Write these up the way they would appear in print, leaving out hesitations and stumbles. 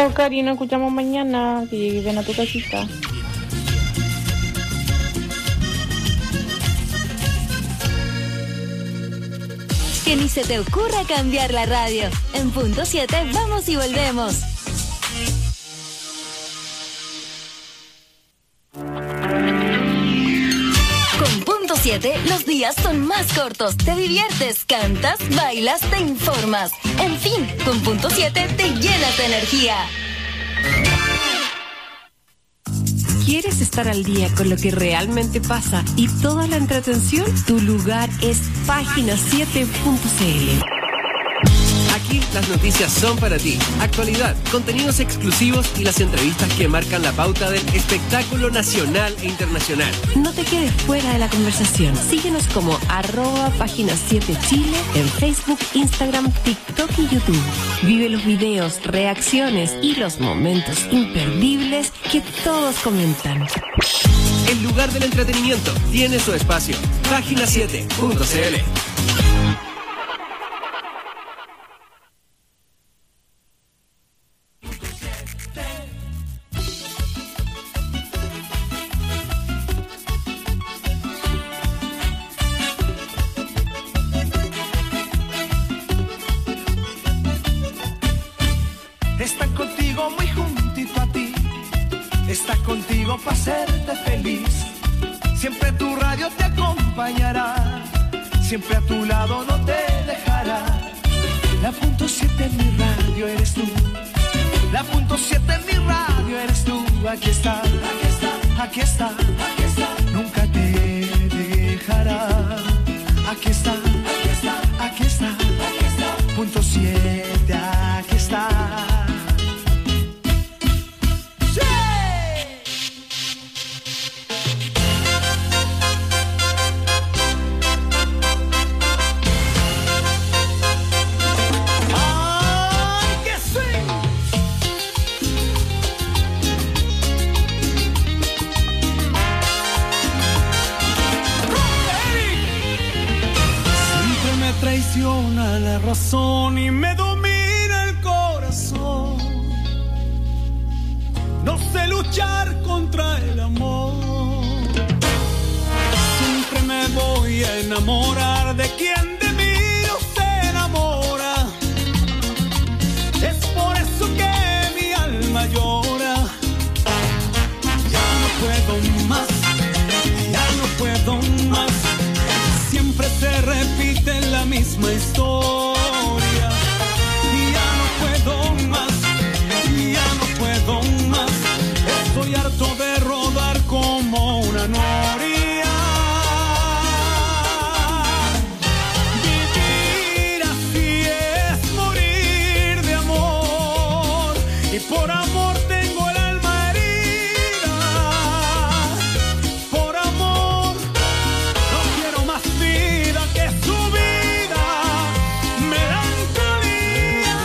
Chao, Cari, nos escuchamos mañana. Que ven a tu casita. Que ni se te ocurra cambiar la radio. En punto 7 vamos y volvemos. Con punto 7 los días son más cortos. Te diviertes, cantas, bailas, te informas. En fin, con punto 7 te llenas de energía. ¿Quieres estar al día con lo que realmente pasa y toda la entretención? Tu lugar es página7.cl. Aquí las noticias son para ti. Actualidad, contenidos exclusivos y las entrevistas que marcan la pauta del espectáculo nacional e internacional. No te quedes fuera de la conversación. Síguenos como @página7chile en Facebook, Instagram, TikTok y YouTube. Vive los videos, reacciones y los momentos imperdibles que todos comentan. El lugar del entretenimiento tiene su espacio. Página7.cl. Están contigo muy juntito a ti, está contigo para hacerte feliz. Siempre tu radio te acompañará, siempre a tu lado no te dejará. La punto 7 en mi radio eres tú, la punto 7 en mi radio eres tú. Aquí está, aquí está, aquí está, aquí está. Nunca te dejará. Aquí está, aquí está, aquí está, aquí está. Punto 7, aquí está. Traiciona la razón y me domina el corazón. No sé luchar contra el amor. Siempre me voy a enamorar de quien de mí no se enamora. Es por eso que mi alma llora. Ya no puedo más, ya no puedo más. Siempre se repite la misma historia. Y ya no puedo más, ya no puedo más. Estoy harto de rodar como una noria. Vivir así es morir de amor. Y por amor tengo el alma herida. Por amor no quiero más vida que su vida, melancolía.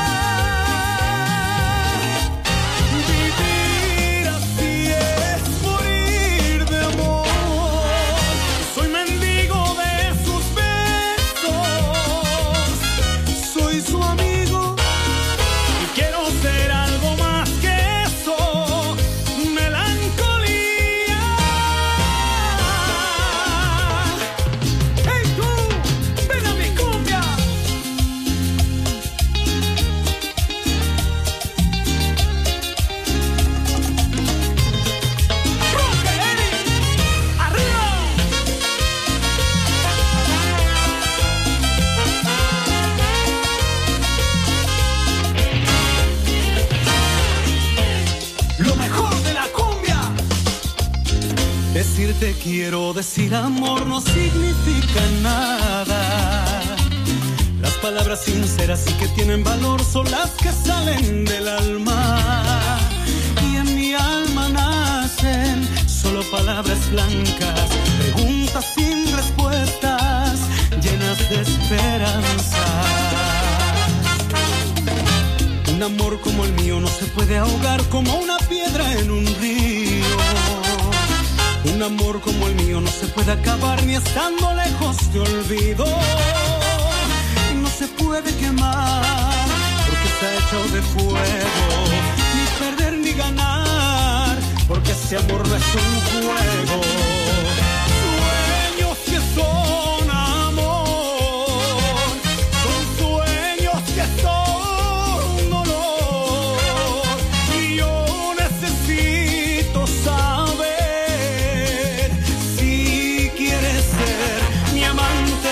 Vivir así es morir de amor. Soy mendigo de sus besos, soy su amigo y quiero ser algo más que eso, melancolía. ¡Hey tú! ¡Ven a mi cumbia! ¡Rockerelli! ¡Arriba! Lo mejor de la cumbia. Decirte quiero, decir amor no significa nada. Las palabras sinceras y que tienen valor son las que salen del alma. Y en mi alma nacen solo palabras blancas, preguntas sin respuestas, llenas de esperanza. Un amor como el mío no se puede ahogar como una piedra en un río. Un amor como el mío no se puede acabar ni estando lejos te olvido. Y no se puede quemar porque está hecho de fuego. Ni perder ni ganar, porque ese amor no es un juego. Sueños que son amor, son sueños que son dolor. Y yo necesito saber si quieres ser mi amante.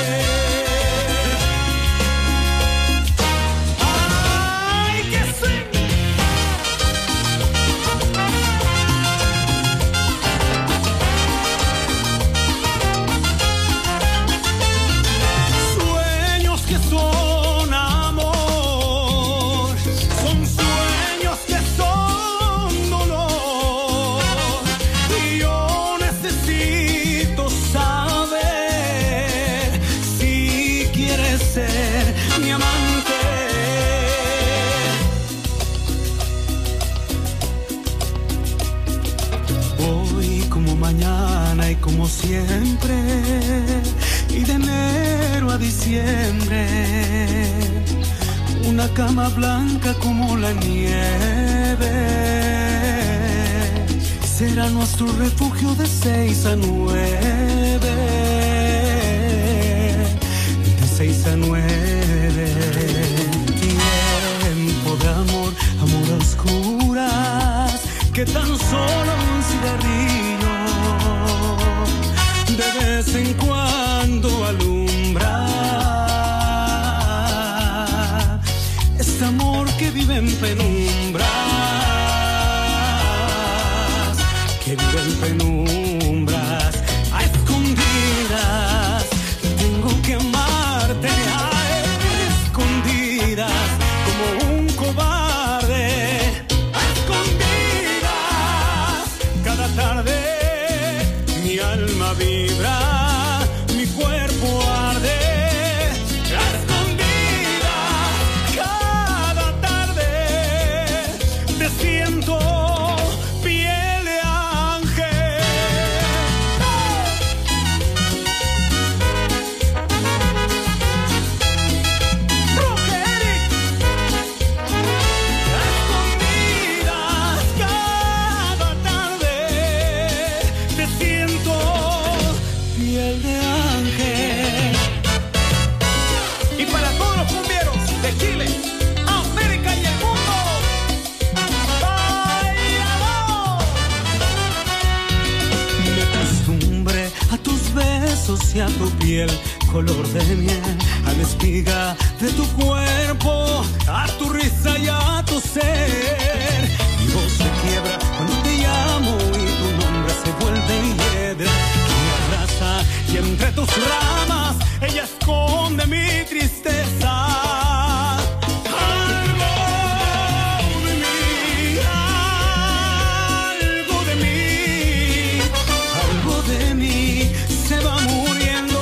Como siempre, y de enero a diciembre, una cama blanca como la nieve será nuestro refugio de 6 a 9, de 6 a 9. Tiempo de amor, amor a oscuras, que tan solo un cigarrillo de vez en cuando alumbra. Este amor que vive en penumbras, que vive en penumbras, a escondidas. Tengo que amarte a escondidas, como un cobarde, a escondidas. Cada tarde mi alma vibra, mi cuerpo arde, a escondidas. Cada tarde te siento piel de ángel. Rogeric. A escondidas, cada tarde te siento piel de ángel. Y para todos los cumbieros de Chile, América y el mundo, ¡bailalo! Me acostumbré a tus besos y a tu piel, color de miel, a la espiga de tu cuerpo, a tu risa y a tu ser. Mi voz se quiebra cuando te llamo y tu nombre se vuelve hiedra. Y entre tus ramas ella esconde mi tristeza. Algo de mí, algo de mí, algo de mí se va muriendo.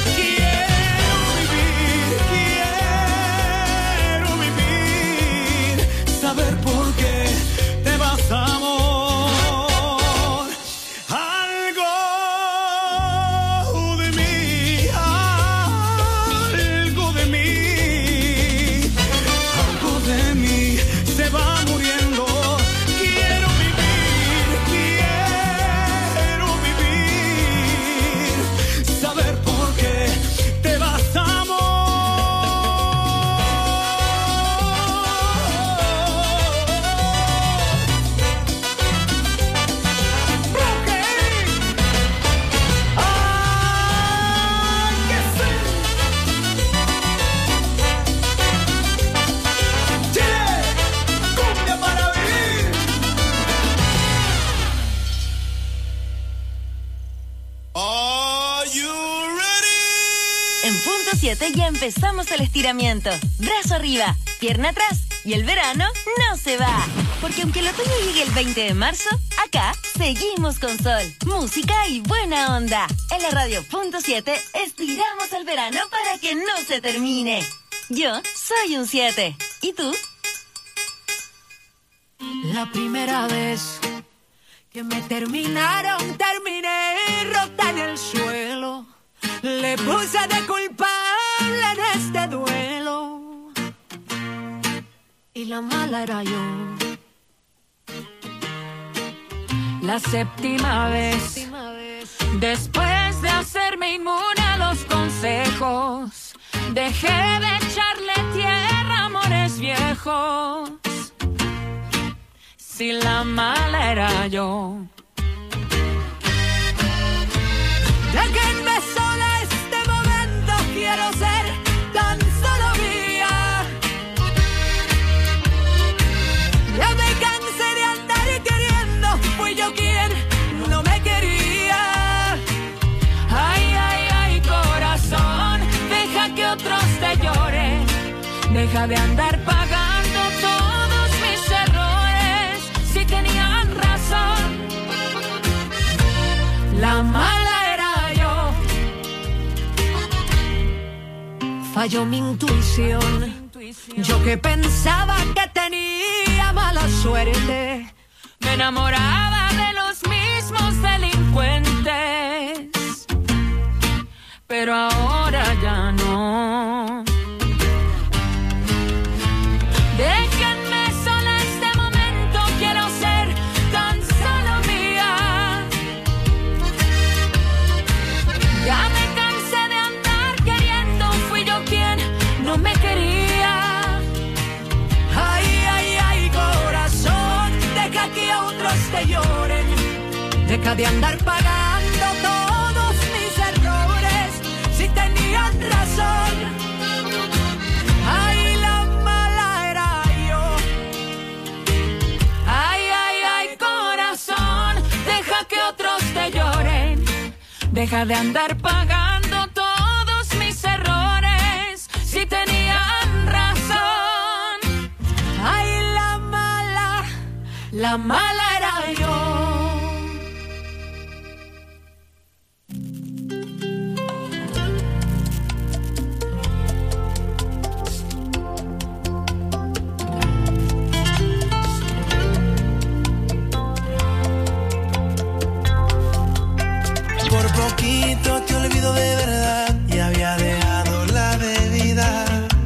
Quiero vivir, saber por qué te vas, amor. En punto 7 ya empezamos el estiramiento. Brazo arriba, pierna atrás y el verano no se va. Porque aunque el otoño llegue el 20 de marzo, acá seguimos con sol, música y buena onda. En la radio punto 7 estiramos el verano para que no se termine. Yo soy un 7. ¿Y tú? La primera vez que me terminaron, terminé rota en el suelo. Le puse de culpable en este duelo. y la mala era yo. La séptima vez, después de hacerme inmune a los consejos, dejé de echarle tierra a amores viejos. Si la mala era yo. Déjenme sola este momento, quiero ser tan solo mía. Ya me cansé de andar queriendo, fui yo quien no me quería. Ay, ay, ay, corazón, deja que otros te lloren. Deja de andar pagando todos mis errores, si tenían razón. La mala era yo. Falló mi intuición. Yo que pensaba que tenía mala suerte, me enamoraba de los mismos delincuentes, pero ahora ya no. Déjenme sola este momento, quiero ser tan solo mía. Ya me cansé de andar queriendo, fui yo quien no me quería. Ay, ay, ay, corazón, deja que otros te lloren. Deja de andar pagando todos mis errores, si tenían razón. Ay, la mala era yo. Ay, ay, ay, corazón, deja que otros te lloren. Deja de andar pagando todos mis errores, si tenían razón. Ay, la mala era yo. Por poquito te olvido de verdad y había dejado la bebida.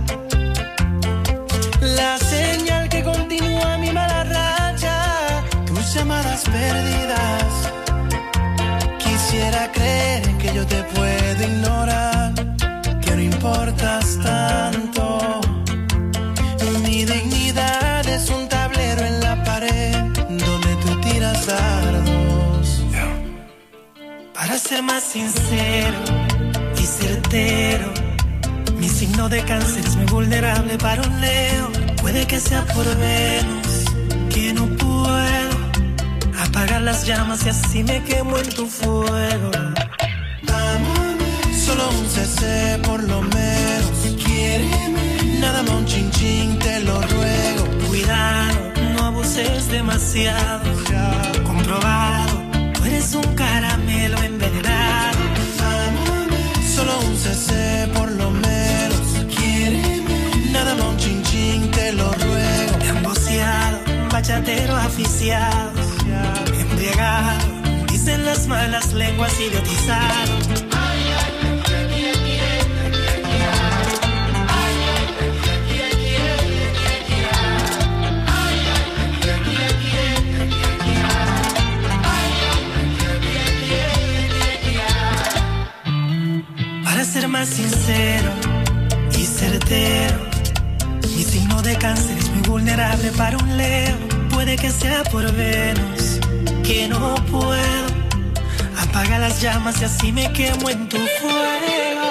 La señal que continúa mi mala racha, tus llamadas perdidas. Quisiera creer que yo te puedo ignorar, que no importas tanto. Mi dignidad es un tablero en la pared donde tú tiras dardos. Para ser más sincero y certero, mi signo de cáncer es muy vulnerable para un Leo. Puede que sea por Venus, que no puedo apagar las llamas y así me quemo en tu fuego. Solo un CC por lo menos, quiéreme. Nada más un chin chin, te lo ruego. Cuidado, no abuses demasiado. Comprobado, tú eres un caramelo envenenado. Solo un CC por lo menos, quiéreme. Nada más un chin chin, te lo ruego. Emboceado, bachatero aficiado, embriagado, dicen las malas lenguas, idiotizado. Para ser más sincero y certero, mi signo de cáncer es muy vulnerable para un Leo. Puede que sea por Venus, que no puedo apagar las llamas y así me quemo en tu fuego.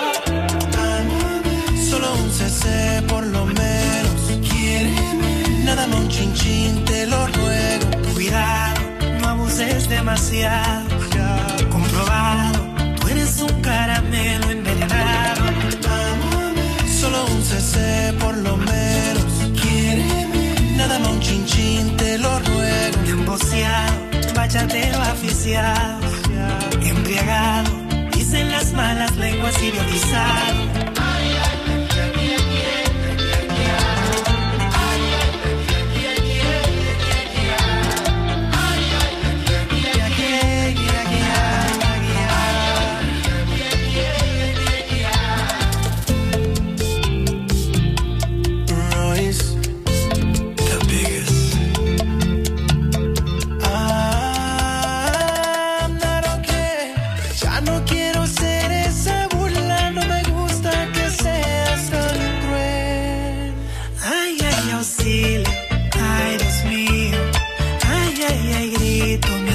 Solo un CC por lo menos, quiéreme. Nada más un chin chin, te lo ruego. Cuidado, no abuses demasiado. Comprobado, tú eres un caramelo envenenado. Solo un CC por lo menos, quiéreme. Nada más un chin chin, te lo ruego. Emboceado, bachatero aficiado, embriagado, dicen las malas lenguas, idiotizado.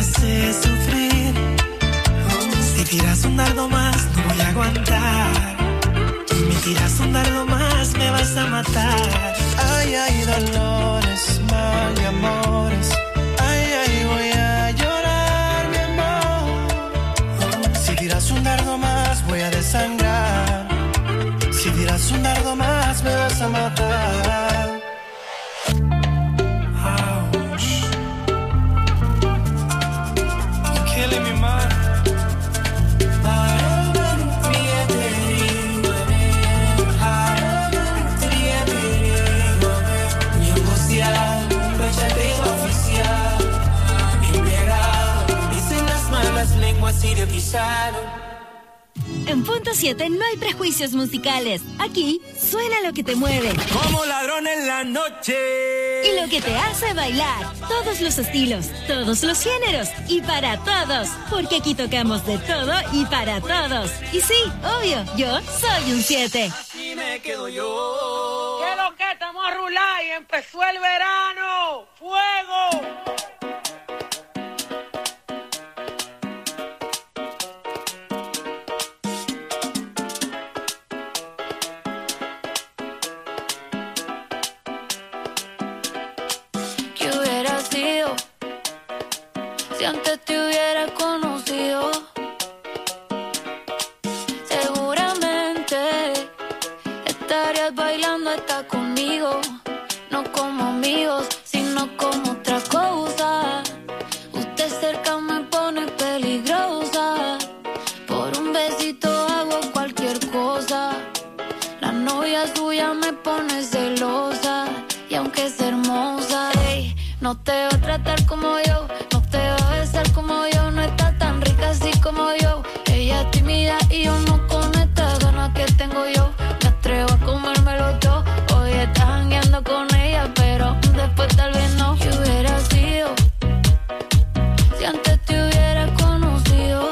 hace sufrir. Si tiras un dardo más, no voy a aguantar. Me tiras un dardo más, me vas a matar. Ay, ay, dolores, mal y amores. Ay, ay, voy a llorar, mi amor. Si tiras un dardo más, voy a desangrar. Si tiras un dardo más, me vas a matar. Ouch. You're killing me, man. En Punto 7 no hay prejuicios musicales. Aquí suena lo que te mueve. Como ladrón en la noche. Y lo que te hace bailar. Todos los estilos, todos los géneros y para todos. Porque aquí tocamos de todo y para todos. Y sí, obvio, yo soy un 7. Así me quedo yo. ¿Qué lo que? Estamos a rular y empezó el verano. ¡Fuego! Si antes te hubiera conocido, seguramente estarías bailando hasta conmigo. No como amigos, sino como otra cosa. Usted cerca me pone peligrosa. Por un besito hago cualquier cosa. La novia suya me pone celosa. Y aunque es hermosa, hey, no te va a tratar como yo. Como yo, no está tan rica así como yo. Ella es tímida y yo no con estas ganas que tengo yo. Me atrevo a comérmelo todo. Hoy estás jangueando con ella, pero después tal vez no. ¿Qué hubiera sido si antes te hubiera conocido?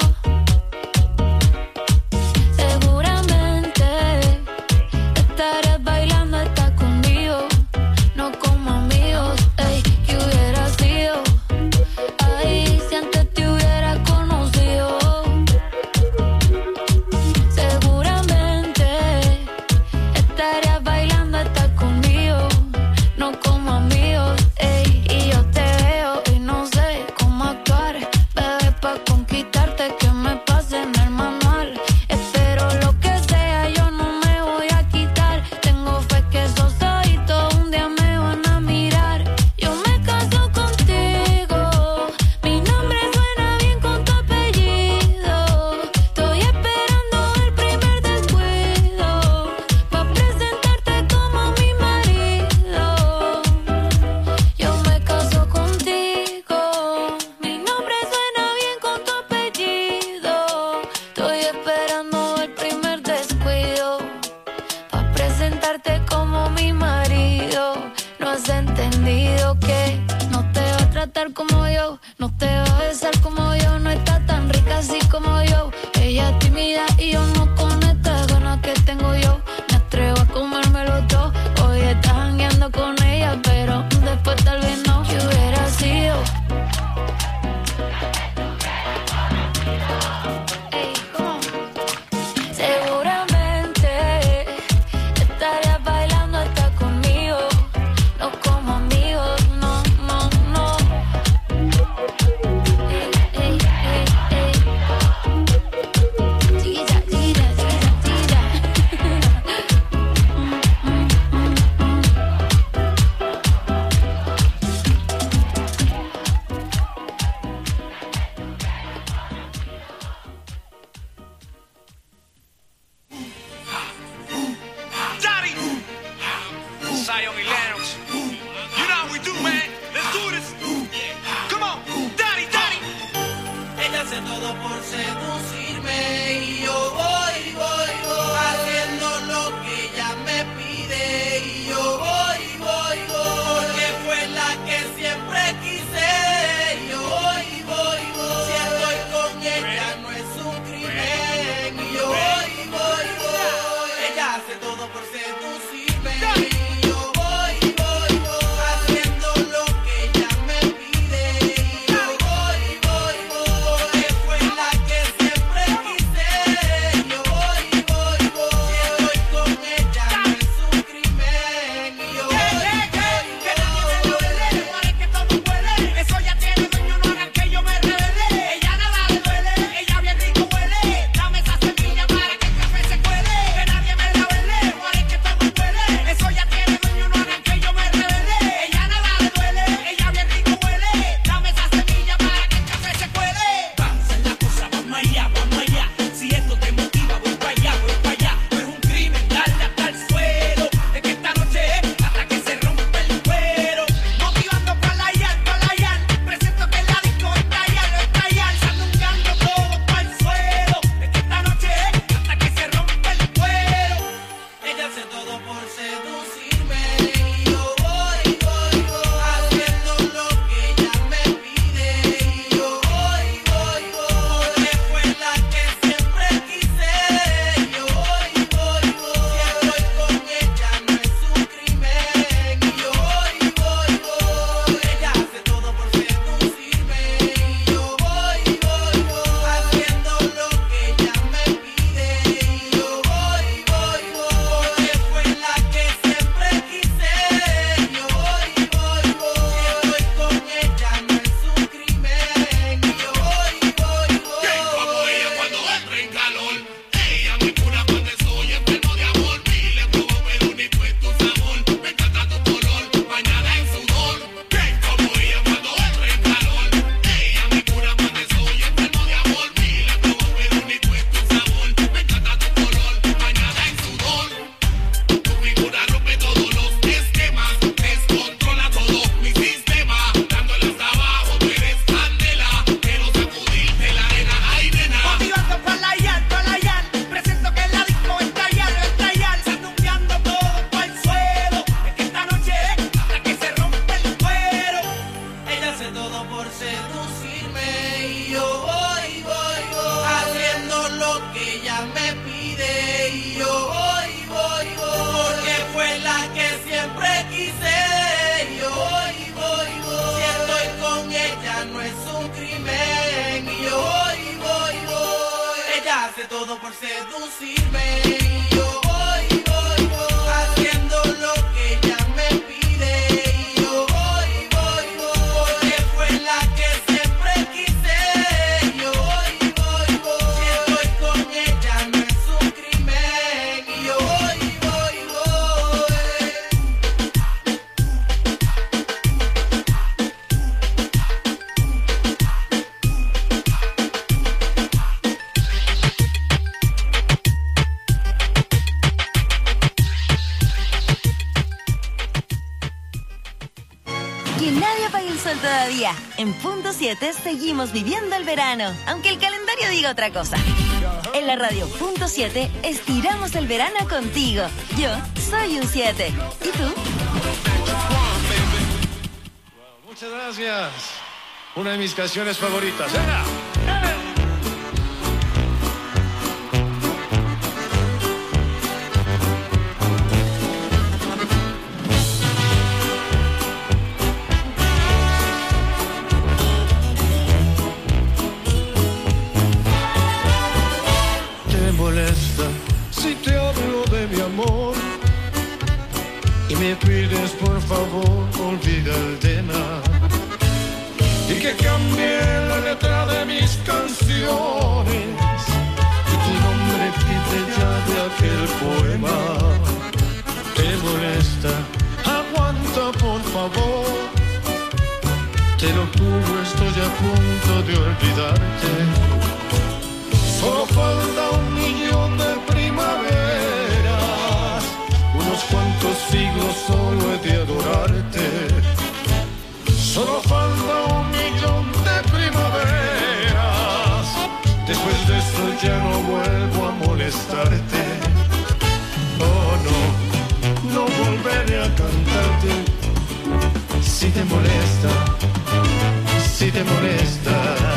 Seguramente estarías bailando hasta conmigo. No como amigos, ey. ¿Qué hubiera sido? Ay, si antes te hubiera conocido, seguramente estarías bailando hasta conmigo, no como amigos, ey. Y yo te veo y no sé cómo actuar, bebé, pa' conquistarte que me pase en el manual. Espero lo que sea, yo no me voy a quitar. Tengo fe que esos ojitos un día me van a mirar. Yo me caso contigo. Mi nombre suena bien con tu apellido. Estoy esperando el primer descuido pa' presentarte como mi marido. Yo me caso contigo. Mi nombre suena bien con tu apellido. Estoy esperando el primer descuido pa' presentarte como mi marido. No has entendido que no te va a tratar como yo, no te va a besar como yo, no está tan rica así como yo. Ella es tímida y yo no con estas ganas que tengo yo. Me atrevo a comérmelo todo. Hoy estás jangueando con ella, pero después tal vez no. ¿Qué hubiera sido? Ey, ¿cómo? Seguramente estarías bailando hasta conmigo. No como amigos, no, no, no. Ey, ey, ey, ey. Tira, tira, tira, tira. Daddy! Zion y Lennox. You know how we do, man. Let's do this. Come on. Daddy, daddy. Ella hace todo por seducirme y yo voy, voy, voy haciendo lo que ella me pide y yo voy, voy, voy porque fue la que siempre quise y yo voy, voy, voy si estoy con ella no es un crimen y yo voy, voy, voy ella hace todo por seducirme y yo voy, voy, voy haciendo lo que ella me pide y yo voy, voy seducirme y yo voy, haciendo lo que ella me pide y yo voy, porque fue la que siempre quise y yo voy, si estoy con ella no es un crimen y yo voy, ella hace todo por seducirme y yo voy, haciendo lo que ella me pide y yo voy, porque fue la que siempre quise y yo voy, si estoy con ella no es un crimen y yo voy. Que nadie apague el sol todavía. En Punto 7 seguimos viviendo el verano, aunque el calendario diga otra cosa. En la radio Punto 7 estiramos el verano contigo. Yo soy un 7. ¿Y tú? Muchas gracias. Una de mis canciones favoritas. ¡Era! Molesta si te hablo de mi amor y me pides por favor olvida el tema y que cambie la letra de mis canciones y tu nombre quite ya de aquel poema. Te molesta, aguanta por favor, te lo juro, estoy a punto de olvidarte. Solo falta 1.000.000 de primaveras, unos cuantos siglos solo he de adorarte. Solo falta 1.000.000 de primaveras, después de eso ya no vuelvo a molestarte. Oh no volveré a cantarte. Si te molesta, si te molesta.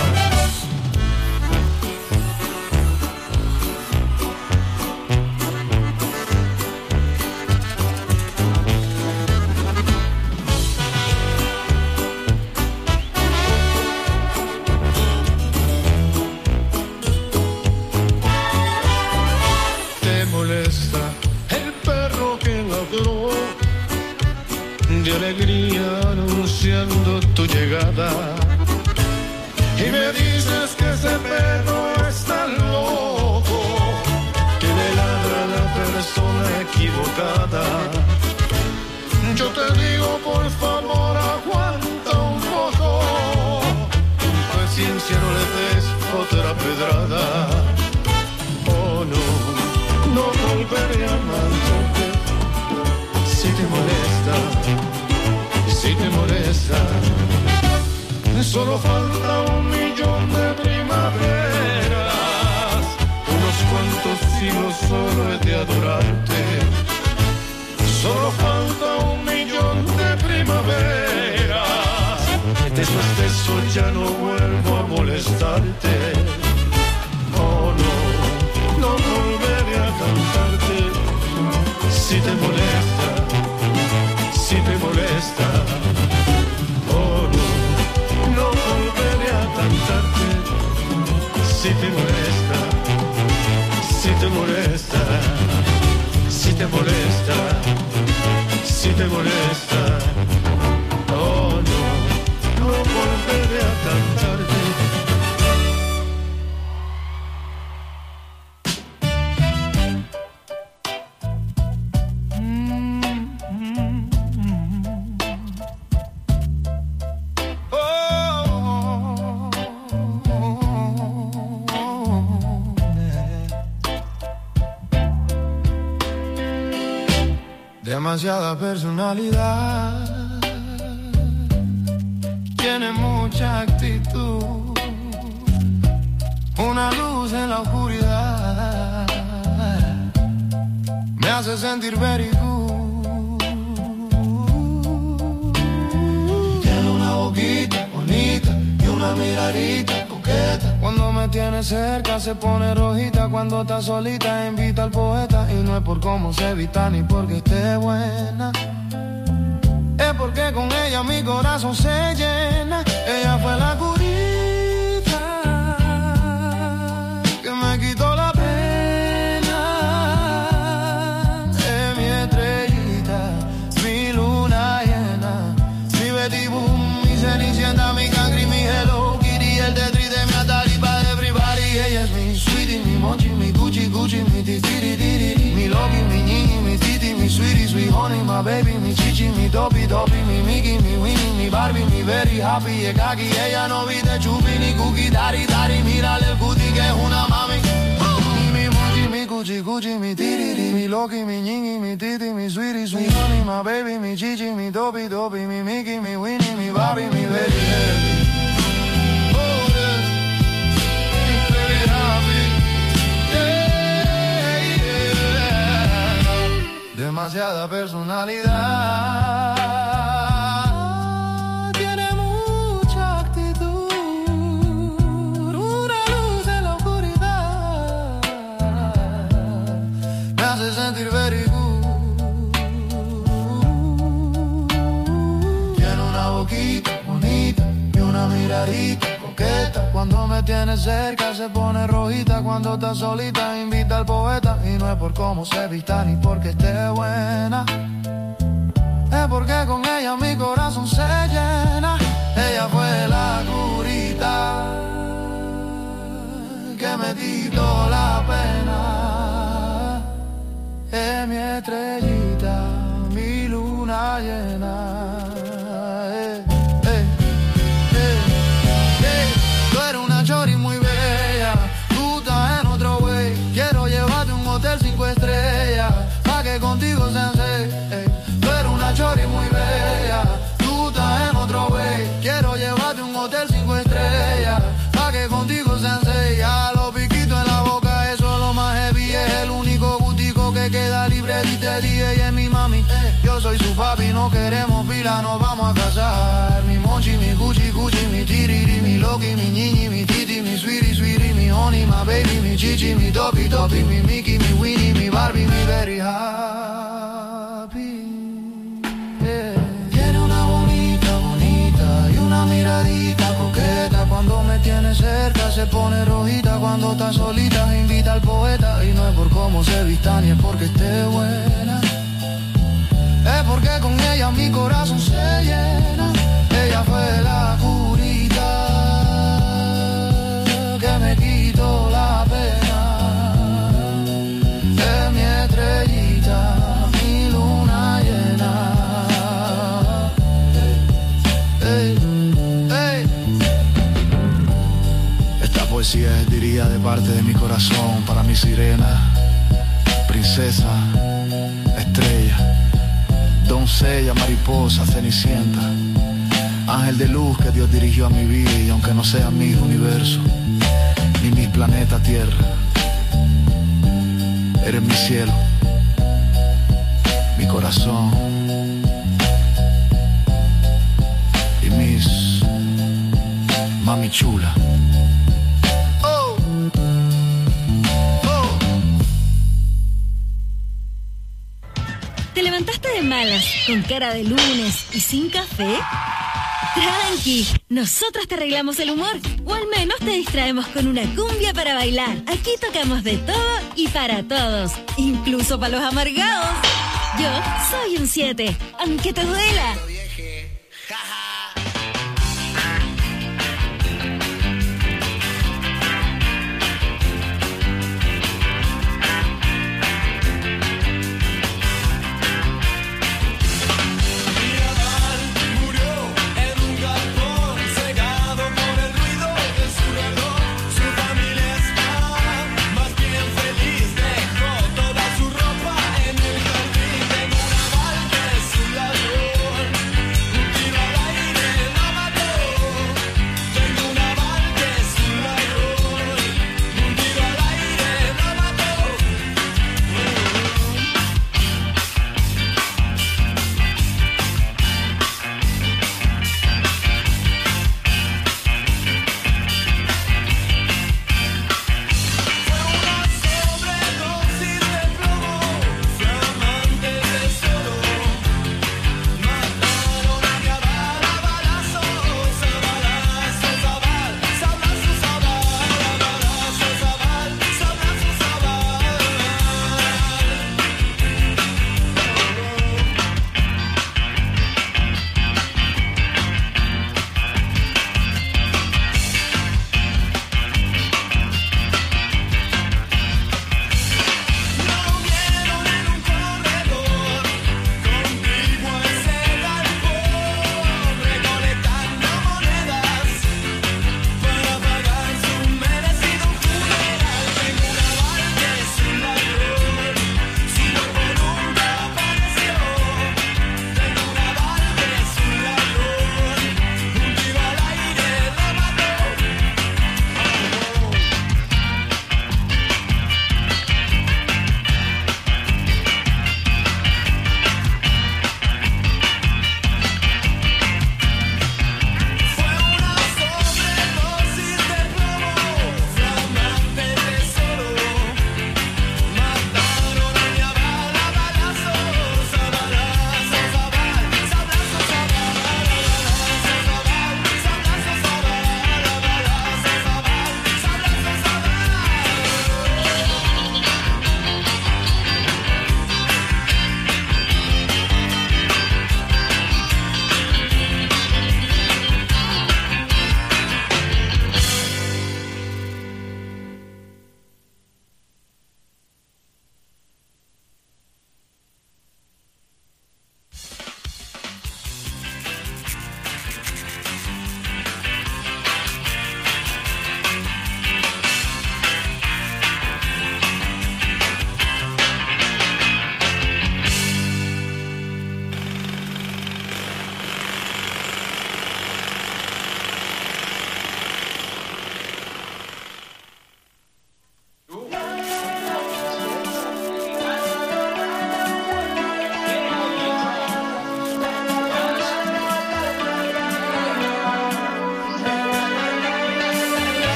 De alegría anunciando tu llegada y me dices que ese perro está loco, que le ladra a la persona equivocada. Yo te digo por favor aguanta un poco, con paciencia no le des otra pedrada. Oh no volveré a amarte. Si te molesta, si te molesta, solo falta 1.000.000 de primaveras, unos cuantos siglos solo he de adorarte. Solo falta 1.000.000 de primaveras, después de eso ya no vuelvo a molestarte. Oh no volveré a cantarte. Si te molesta, si te molesta, oh no volveré a cantarte. Si te molesta, si te molesta, si te molesta, si te molesta, oh no volveré a cantarte. Demasiada personalidad, tiene mucha actitud, una luz en la oscuridad, me hace sentir very good. Tiene una boquita bonita miradita coqueta. Cuando me tiene cerca se pone rojita. Cuando está solita invita al poeta. Y no es por cómo se vista ni porque esté buena, es porque con ella mi corazón se llena. Ella fue la curita que me quitó la pena. Es mi estrellita, mi luna llena, mi Betty Boom, mi Cenicienta, mi Cangri, mi Hello Kitty, el Tetris de mi Ataripa de everybody. Ella es mi sweetie, mi mochi, mi Gucci, Gucci, mi titiri, mi Loki, mi Ñi, mi Titi, mi sweetie, sweet honey, my baby, mi chichi, mi topi, topi, mi Mickey, mi Winnie, mi Barbie, mi very happy, es kaki. Ella no viste chupi ni cookie, dari, dari, mírale el cutie que es una mami. Mi mochi, mi Gucci, Gucci, mi titiri, mi Loki, mi Ñi, mi Titi, mi sweetie, sweet honey, my baby, mi chichi, mi topi, topi, mi Mickey, mi Winnie, mi Barbie, mi very happy. Demasiada personalidad, tiene mucha actitud, una luz en la oscuridad, me hace sentir very good. Tiene una boquita bonita y una miradita coqueta. Cuando me tiene cerca se pone rojita. Cuando está solita invita al poeta. Y no es por cómo se vista ni porque esté buena, es porque con ella mi corazón se llena. Ella fue la curita que me quitó la pena. Es mi estrellita, mi luna llena. Chori muy bella, tú estás en otro way. Quiero llevarte a un hotel 5 estrellas, pa' que contigo sean 6. Tú eres una chori muy bella, tú estás en otro way. Quiero llevarte a un hotel 5 estrellas, pa' que contigo sean 6. A los piquitos en la boca, eso es lo más heavy. Es el único gustico que queda libre. Y te dije, ella es mi mami, yo soy su papi. No queremos pila, nos vamos a casar. Mi mochi, mi Gucci, Gucci, mi tiriri, mi Loki, mi Ñi, mi Titi, mi sweetie, sweetie, mi honey, my baby, mi chichi, mi topi, topi, mi Mickey, mi Winnie, mi Barbie, mi very happy. Yeah. Tiene una bonita, bonita y una miradita coqueta. Cuando me tiene cerca se pone rojita. Cuando está solita invita al poeta. Y no es por cómo se vista ni es porque esté buena, es porque con ella mi corazón se llena. Ella fue la curita que me quitó la pena. Es mi estrellita, mi luna llena. Hey, hey. Esta poesía es, diría, de parte de mi corazón para mi sirena, princesa, estrella, doncella, mariposa, cenicienta, ángel de luz que Dios dirigió a mi vida. Y aunque no sea mi universo ni mi planeta Tierra, eres mi cielo, mi corazón y mis mami chula. ¿Te levantaste de malas, con cara de lunes y sin café? Tranqui, nosotros te arreglamos el humor, o al menos te distraemos con una cumbia para bailar. Aquí tocamos de todo y para todos, incluso para los amargados. Yo soy un 7, aunque te duela. Toda su ropa en el jardín. Tengo una Val que es un ladrón.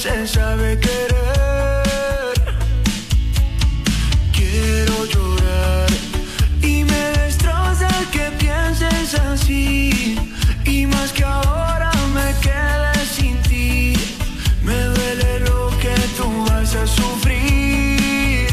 se sabe querer. Quiero llorar y me destroza que pienses así. Y más que ahora me quede sin ti. Me duele lo que tú vas a sufrir.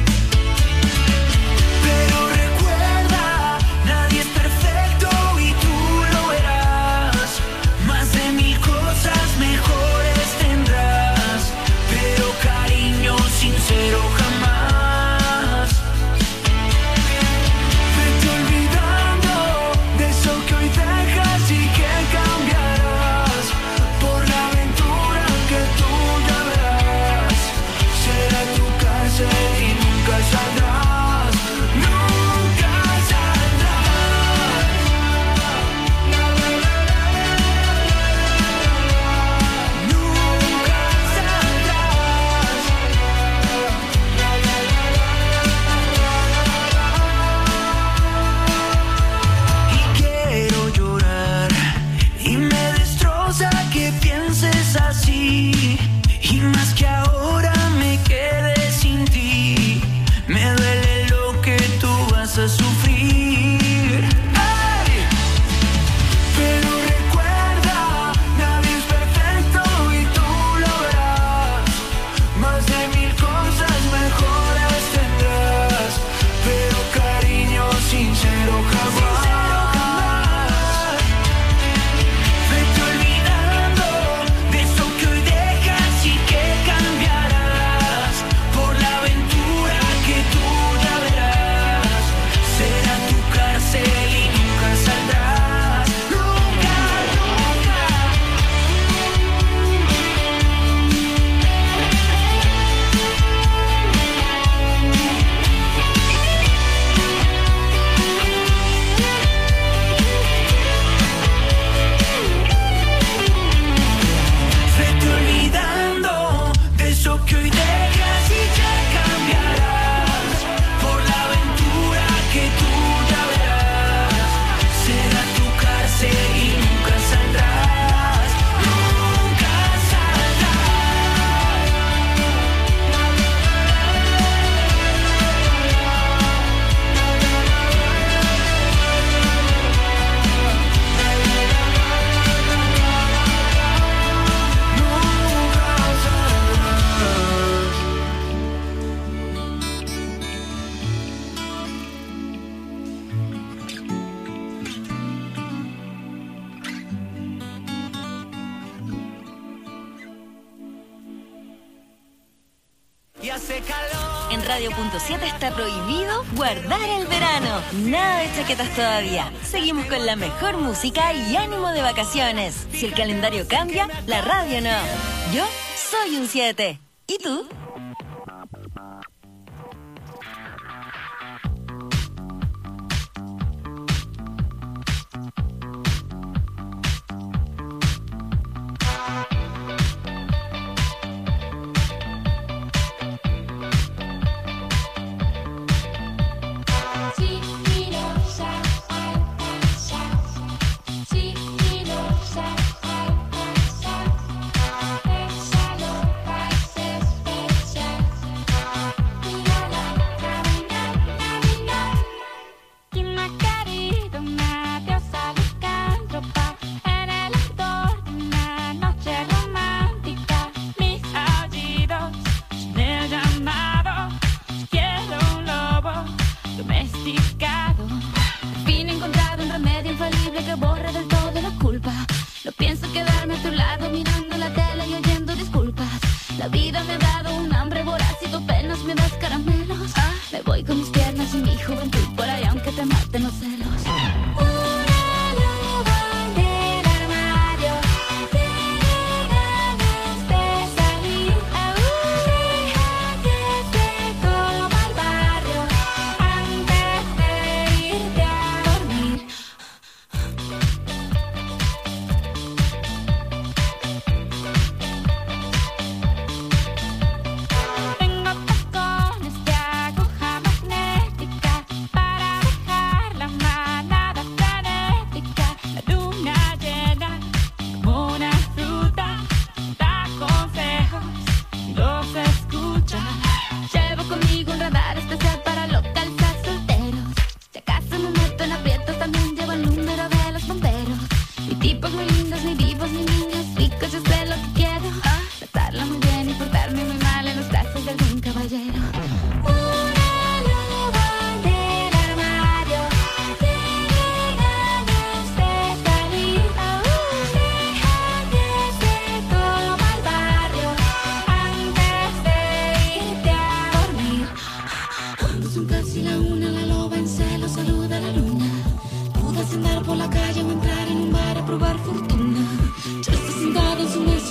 Pero recuerda, nadie es perfecto y tú lo verás. Más de 1000 cosas mejores tendrás. Pero cariño sincero jamás. Vete olvidando de eso que hoy dejas y que cambiarás. Por la aventura que tú ya verás. Será tu cárcel y nunca saldrás. Nunca saldrás. Nunca saldrás. Y quiero llorar y me destroza que pienses así. Y más que ahora me quede sin ti. Me duele lo que tú vas a sufrir. ¡Ay! Pero recuerda, nadie es perfecto y tú lo verás. Más de 1000 cosas mejores tendrás. Pero cariño sincero jamás. Vete olvidando de eso que hoy dejas y que cambiarás. Por la aventura que tú ya verás. Será tu cárcel y nunca saldrás. Nunca, nunca. Vete olvidando de eso que hoy dejas y ya cambiarás. Por la aventura que tú ya verás. Será tu cárcel y nunca saldrás. Nunca saldrás. Y hace calor. En Radio.7 está prohibido guardar el verano. Nada de chaquetas todavía. Seguimos con la mejor música y ánimo de vacaciones. Si el calendario cambia, la radio no. Yo soy un 7. ¿Y tú?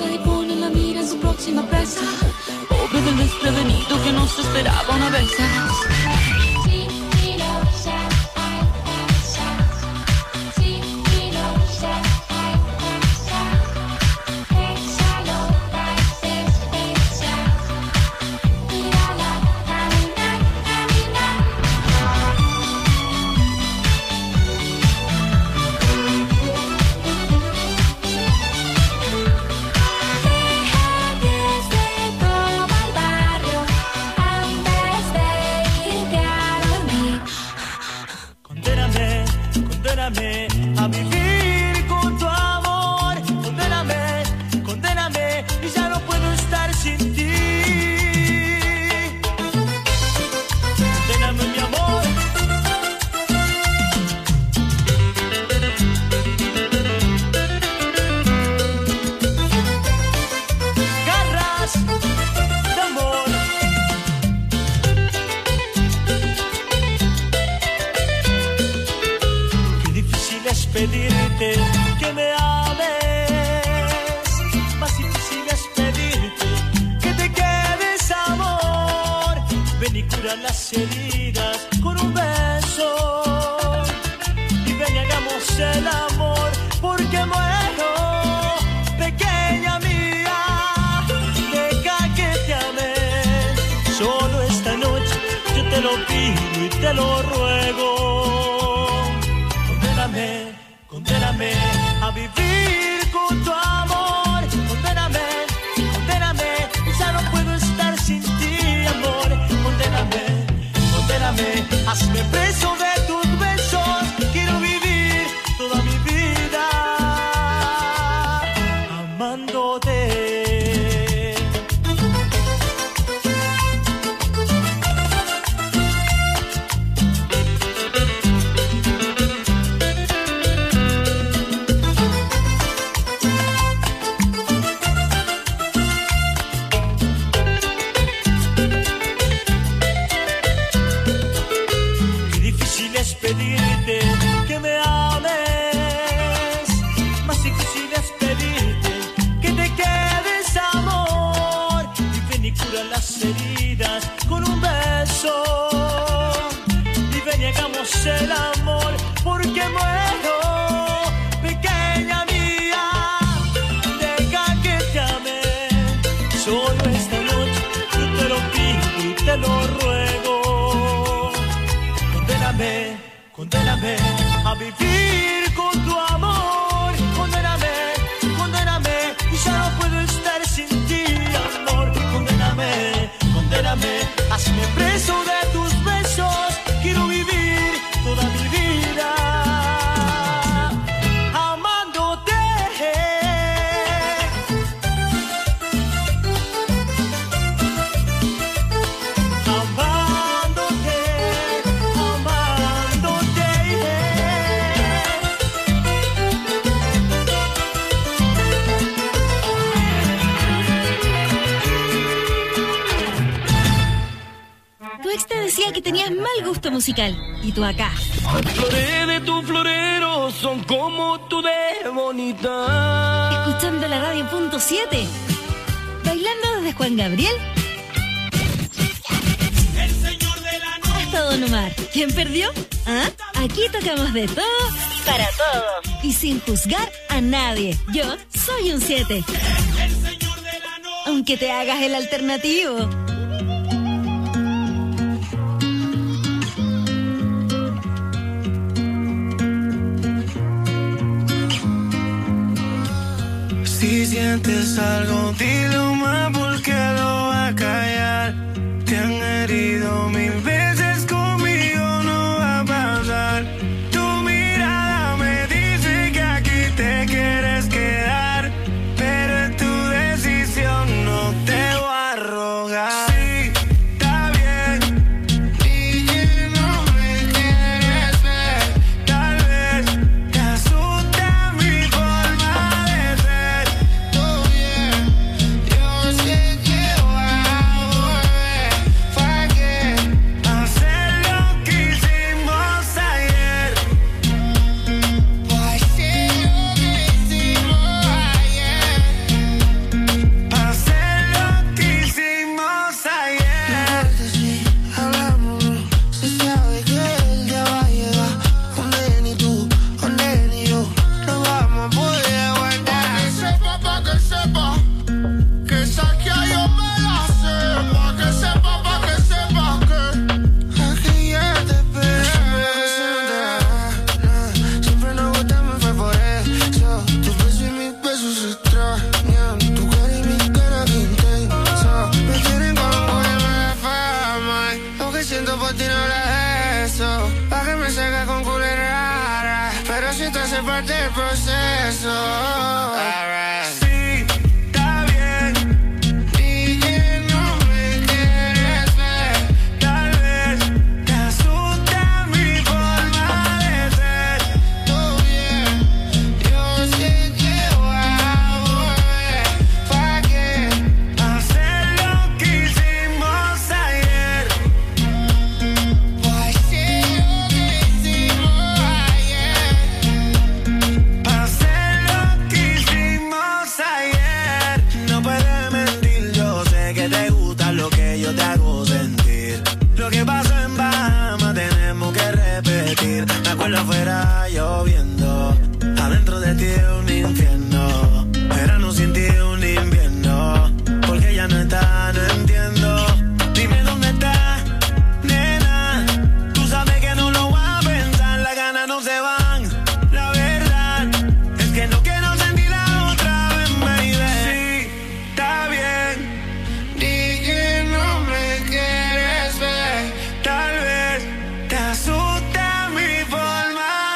y pone la mira en su próxima presa. Pobre del desprevenido que no se esperaba una vez. A vivir con tu amor, condéname y ya no puedo estar sin ti. Condéname, mi amor. Garras de amor. Qué difícil es pedirte que me ames, más difícil es pedirte que te quedes, amor. Ven y cura las heridas con un beso y ven y hagamos el amor, porque muero, pequeña mía. Deja que te ame, solo esta noche yo te lo pido y te lo ruego. Condéname a vivir con tu amor. Condéname, y ya no puedo estar sin ti, amor. Condéname, hazme preso de tus besos. Quiero vivir toda mi vida amándote. Pedirte que me ames, más difícil es pedirte que te quedes, amor. Y ven y cura las heridas con un beso y ven y hagamos el amor, porque muero, pequeña mía. Deja que te ame, solo esta noche yo te lo pido y te lo ruego. Condéname a vivir con tu amor. Condéname y ya no puedo estar sin ti, amor. Condéname, hazme preso de tus besos. Quiero vivir toda mi vida amándote. Te decía que tenías mal gusto musical y tú acá. Las flores de tu florero son como tú de bonita. Escuchando la radio punto 7. Bailando desde Juan Gabriel El señor de la noche hasta Don Omar. ¿Quién perdió? ¿Ah? Aquí tocamos de todo y para todos. Y sin juzgar a nadie. Yo soy un 7. El señor de la noche. Aunque te hagas el alternativo. Si sientes algo, dilo más, porque lo va a callar. Te han herido 1000 veces, conmigo no va a pasar. Tu mirada me dice que aquí te quieres quedar, pero es tu decisión, no te voy a rogar. Sí, está bien, y que no me quieres ver. Tal vez te asusta mi forma de ser. Yo Afuera lloviendo, adentro de ti es un infierno. Verano sin ti es un invierno, porque ya no está, no entiendo. Dime dónde está, nena. Tú sabes que no lo vas a pensar, las ganas no se van. La verdad es que no quiero sentirla otra vez, baby. Sí, está bien. Di que no me quieres ver, tal vez te asusta mi forma.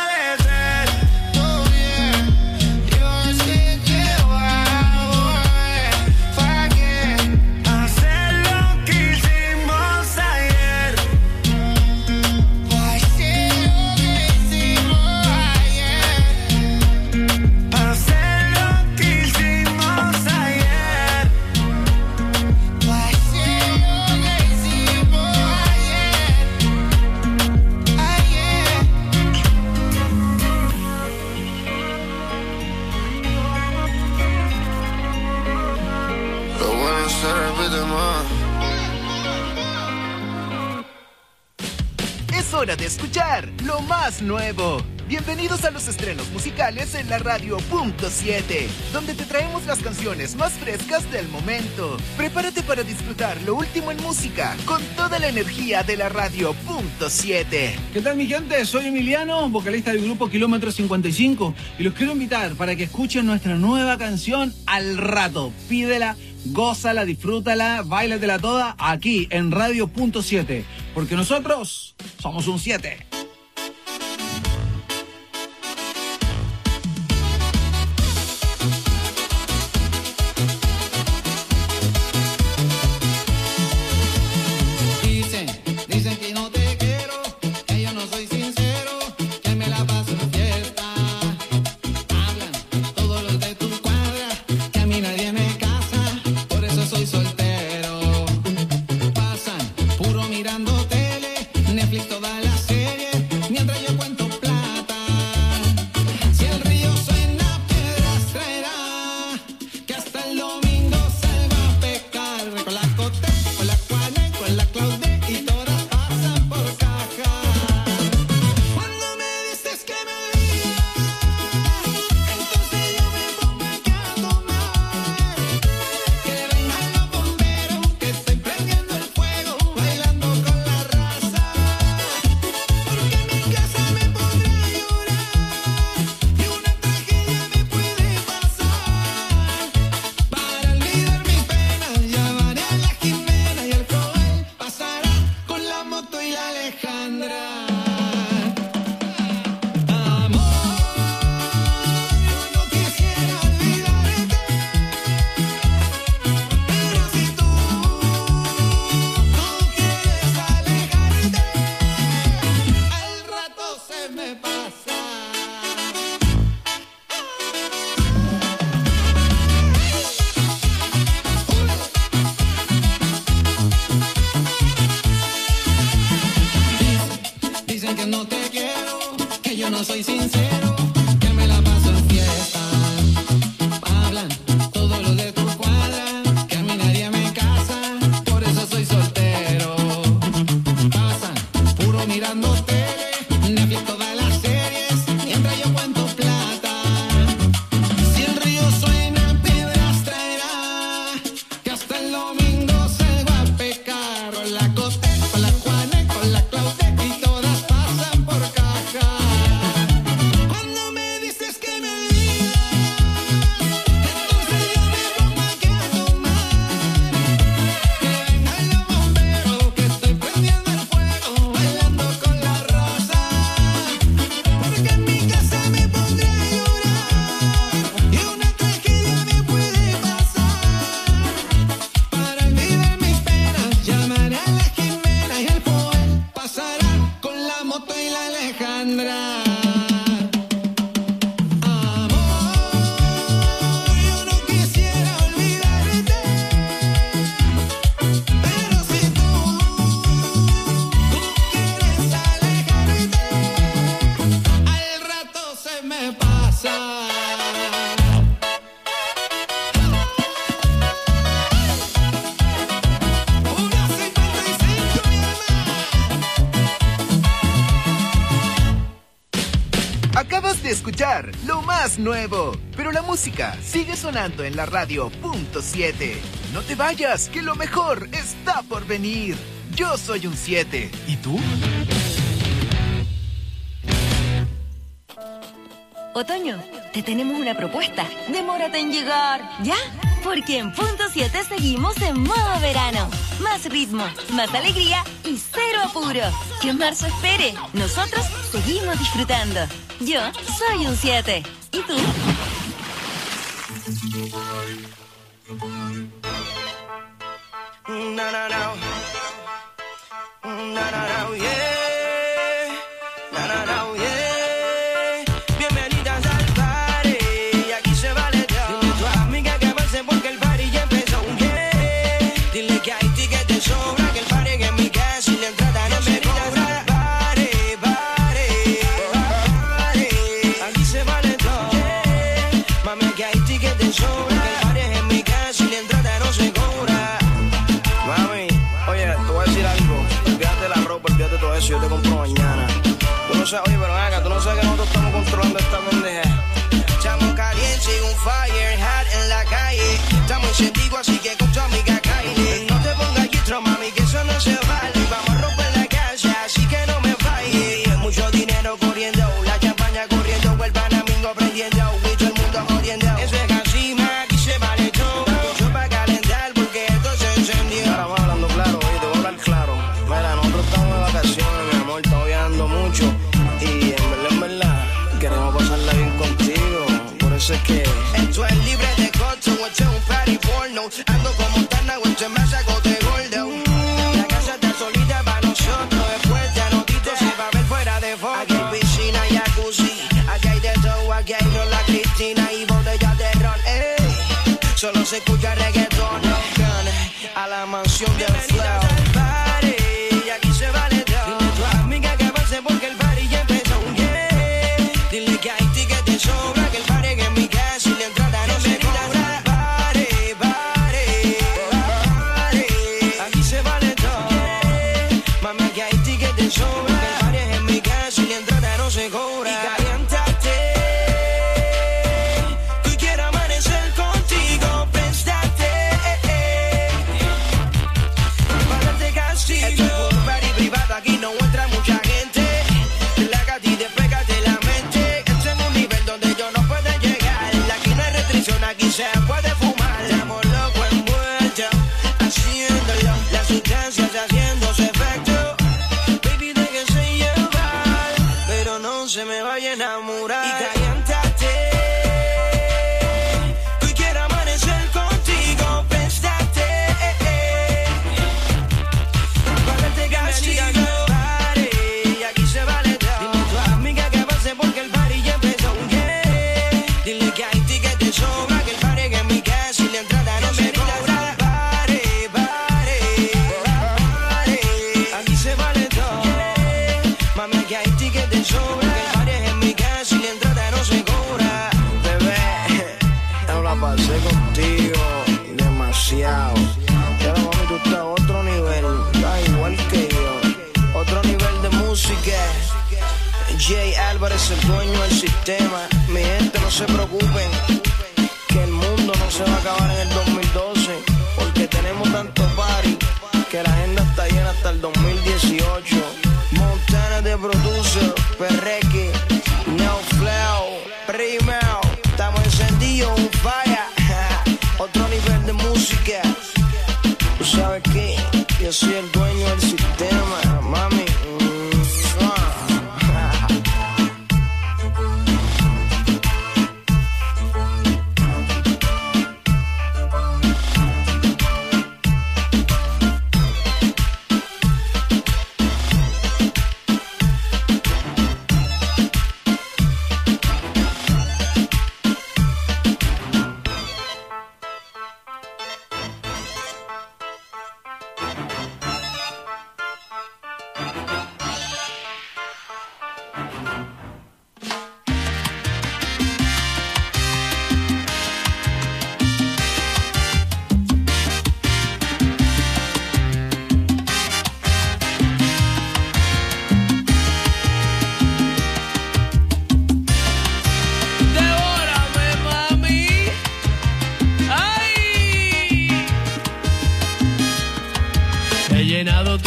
Es hora de escuchar lo más nuevo. Bienvenidos a los estrenos musicales en la Radio Punto 7, donde te traemos las canciones más frescas del momento. Prepárate para disfrutar lo último en música con toda la energía de la Radio Punto 7. ¿Qué tal, mi gente? Soy Emiliano, vocalista del grupo Kilómetro 55, y los quiero invitar para que escuchen nuestra nueva canción Al Rato. Pídela, gózala, disfrútala, báilatela toda aquí en Radio Punto 7, porque nosotros somos un 7. Dicen que no te quiero, que yo no soy sincero, que me la paso en fiesta. Hablan todos los de tu cuadra, que a mí nadie me casa, por eso soy soltero. Pasan puro mirando tele, Netflix toda la serie, mientras yo cuento plata. Si el río suena, piedras traerá, que hasta el domingo se va a pecar. Con la Cote, con la Juana, con la Claudia. Y todas pasan por caja. Cuando me dices que me olvidas, entonces yo me pongo aquí a tomar. Que vengan los bomberos, que estoy prendiendo el fuego, bailando con la raza. Porque en mi casa me pondré a llorar y una tragedia me puede pasar. Para olvidar mis penas, llamaré a la Jimena y el Joel pasará con la moto y la Alejandra. Amor, yo no quisiera olvidarte, pero si tú no quieres alejarte, al rato se me pasa. Dicen que no te quiero, que yo no soy sincero, que me la paso en fiesta. Hablan todos los de tu cuadra, que a mí nadie me casa, por eso soy soltero. Pasan puro mirando tele, Netflix todas las series, mientras yo cuento plata. Si el río suena, piedras traerá, que hasta el domingo se va a pecar. Con la Cote, con la Juana, con la Claudia, y todas pasan por caja. de escuchar lo más nuevo, pero la música sigue sonando en la radio .7. No te vayas, que lo mejor está por venir. Yo soy un 7. ¿Y tú? Otoño, te tenemos una propuesta. Demórate en llegar, ¿ya? Porque en punto 7 seguimos en modo verano. Más ritmo, más alegría y cero apuro. Que marzo espere. Nosotros seguimos disfrutando. Yo soy un 7. ¿Y tú? Na, na, na. Na, na, na, yeah. Na, na, na, yeah. Bienvenidas al party, y aquí se vale todo. Dile a tu amiga que avance porque el party ya empezó, yeah. Dile que hay tickets de sobra, que el party es en mi casa y la entrada no se cobra. Party, party, party, aquí se vale todo, yeah. Mami, que hay tickets de sobra, que el party es en mi casa y la entrada no se cobra. Mami, oye, te voy a decir algo. Olvídate la ropa, olvídate todo eso, yo te compro mañana. Tú no sabes, oye, pero venga, tú no sabes que nosotros estamos controlando esta pendeja. Estamos calientes y un fire hot en la calle. Estamos encendidos, así que con tu amiga Kylie. No te pongas gistro, mami, que eso no se vale. Vamos a romper la casa, así que no me falles. Mucho dinero corriendo, la champaña corriendo, el panamingo prendiendo, y todo el mundo jodiendo. Eso es así, ma, aquí se vale todo. Mucho para calentar, porque esto se encendió. Ahora vamos hablando claro, oye, te voy a hablar claro. Mira, nosotros estamos de vacaciones, mi amor, estamos viajando mucho. Y en verdad, queremos pasarla bien contigo. Por eso es que esto es libre de costo, esto es un party porno. Ando como Tana, esto es más saco de gordo. La casa está solita para nosotros. Después de anotito se va a ver fuera de foto. Aquí hay piscina y jacuzzi, aquí hay de todo, aquí hay Rola Cristina y botellas de ron, ey. Solo se escucha reggaetón, a la mansión del flow. Y aquí se vale todo. Dile a tu amiga que avance porque el party ya empezó, yeah. Dile que hay tickets de sobra, que el party es en mi casa y la entrada no se cobra. Party, party, party, aquí se vale todo, yeah. Mami, que hay tickets de sobra, que el party es en mi casa y la entrada no se cobra. Y caliéntate, tú quieres amanecer contigo, préstate, pagarte castigo. Esto es un party privado, aquí no entra mucha gente. Relájate y despégate la mente. Esto es un nivel donde yo no puedo llegar. Aquí no hay restricción, aquí se puede fumar. Estamos locos envueltos, haciéndolo. Las sustancias haciéndose efecto. Baby, déjese llevar, pero no se me vaya a enamorar. Y caliéntate, tú quieres amanecer contigo, préstate, pagarte castigo. Y aquí se vale todo. Dile a tu amiga que avance porque el party ya empezó, yeah. Dile que hay tickets de sobra, que el party es en mi casa y la entrada no se cobra. Party, party, party, aquí se vale todo, yeah. Mami, que hay tickets de sobra, que el party es en mi casa y la entrada no se cobra. Bebé, yo la pasé contigo demasiado. Y ahora, mami, tú estás a otro nivel, estás igual que yo. Otro nivel de música. Jay Álvarez, el dueño del sistema. Mi gente, no se preocupen, que el mundo no se va a acabar en el 2012, porque tenemos tanto party que la agenda está llena hasta el 2018. Montana de producer, Perreque, Neo Flow, Primero. Estamos encendidos, un falla. Otro nivel de música. ¿Tú sabes qué? Yo soy el dueño del sistema, mami.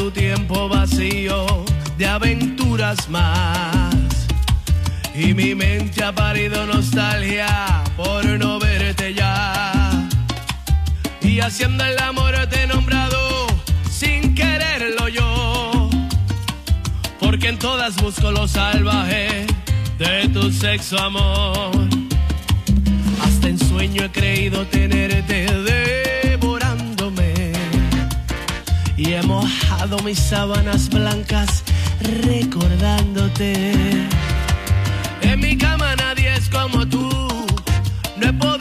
tu tiempo vacío de aventuras más. Y mi mente ha parido nostalgia por no verte ya. Y haciendo el amor te he nombrado sin quererlo yo, porque en todas busco lo salvaje de tu sexo, amor. Hasta en sueño he creído tenerte devorándome, y he mojado mis sábanas blancas recordándote. En mi cama nadie es como tú, no he podido